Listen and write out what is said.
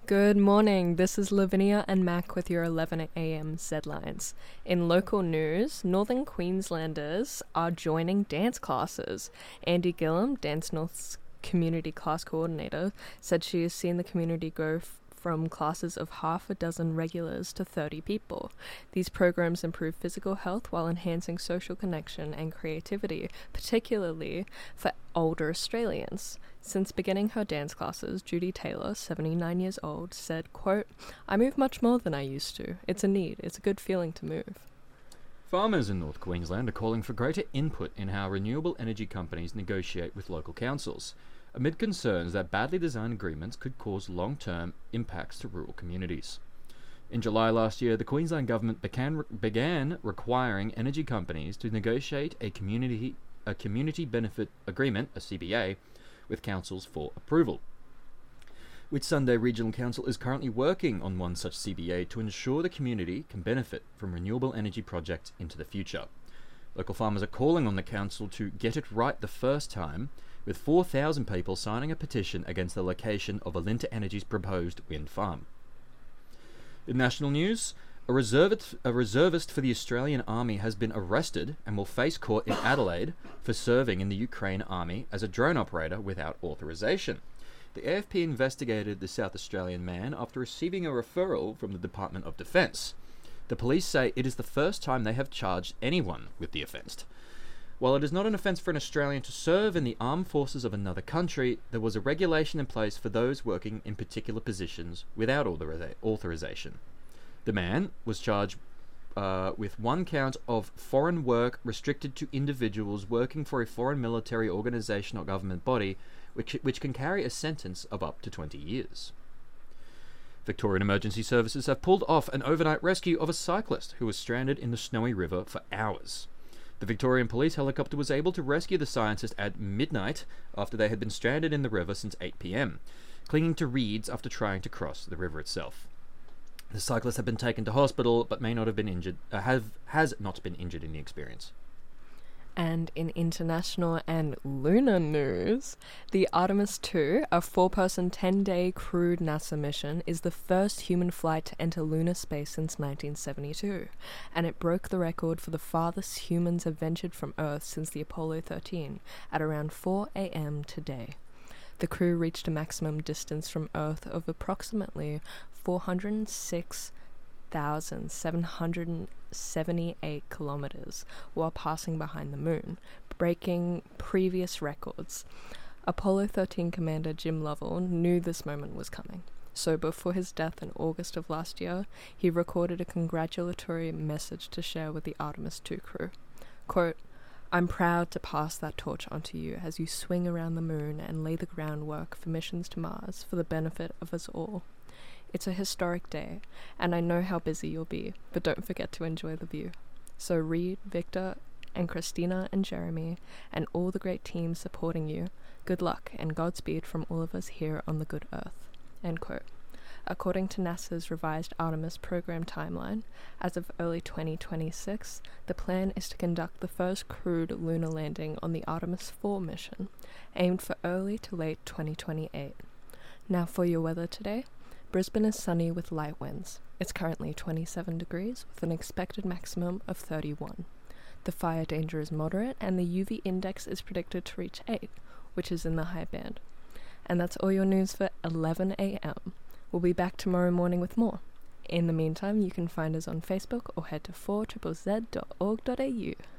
Good morning, this is Lavinia and Mac with your 11am Zlines. In local news, Northern Queenslanders are joining dance classes. Andy Gillum, Dance North's community class coordinator, said she has seen the community grow from classes of half a dozen regulars to 30 people. These programs improve physical health while enhancing social connection and creativity, particularly for older Australians. Since beginning her dance classes, Judy Taylor, 79 years old, said, quote, "I move much more than I used to. It's a need. It's a good feeling to move." Farmers in North Queensland are calling for greater input in how renewable energy companies negotiate with local councils, amid concerns that badly designed agreements could cause long-term impacts to rural communities. In July last year, the Queensland Government began requiring energy companies to negotiate a community benefit agreement, a CBA, with councils for approval. Whitsunday Regional Council is currently working on one such CBA to ensure the community can benefit from renewable energy projects into the future. Local farmers are calling on the council to get it right the first time, with 4,000 people signing a petition against the location of Alinta Energy's proposed wind farm. In national news, a reservist for the Australian Army has been arrested and will face court in Adelaide for serving in the Ukraine Army as a drone operator without authorization. The AFP investigated the South Australian man after receiving a referral from the Department of Defence. The police say it is the first time they have charged anyone with the offence. While it is not an offence for an Australian to serve in the armed forces of another country, there was a regulation in place for those working in particular positions without authorization. The man was charged with one count of foreign work restricted to individuals working for a foreign military organisation or government body, which can carry a sentence of up to 20 years. Victorian Emergency Services have pulled off an overnight rescue of a cyclist who was stranded in the Snowy River for hours. The Victorian police helicopter was able to rescue the scientist at midnight after they had been stranded in the river since 8 p.m, clinging to reeds after trying to cross the river itself. The cyclist had been taken to hospital, but may not have been injured. Has not been injured in the experience. And in international and lunar news, the Artemis II, a 4-person 10-day crewed NASA mission, is the first human flight to enter lunar space since 1972, and it broke the record for the farthest humans have ventured from Earth since the Apollo 13 at around 4 a.m. today. The crew reached a maximum distance from Earth of approximately 406,778 kilometers while passing behind the moon, breaking previous records. Apollo 13 commander Jim Lovell knew this moment was coming, so before his death in August of last year, he recorded a congratulatory message to share with the Artemis II crew. Quote, "I'm proud to pass that torch onto you as you swing around the moon and lay the groundwork for missions to Mars for the benefit of us all. It's a historic day, and I know how busy you'll be, but don't forget to enjoy the view. So Reed, Victor, and Christina and Jeremy, and all the great teams supporting you, good luck and Godspeed from all of us here on the good Earth." End quote. According to NASA's revised Artemis program timeline, as of early 2026, the plan is to conduct the first crewed lunar landing on the Artemis 4 mission, aimed for early to late 2028. Now for your weather today. Brisbane is sunny with light winds. It's currently 27 degrees with an expected maximum of 31. The fire danger is moderate and the UV index is predicted to reach 8, which is in the high band. And that's all your news for 11 a.m. We'll be back tomorrow morning with more. In the meantime, you can find us on Facebook or head to 4ZZZ.org.au.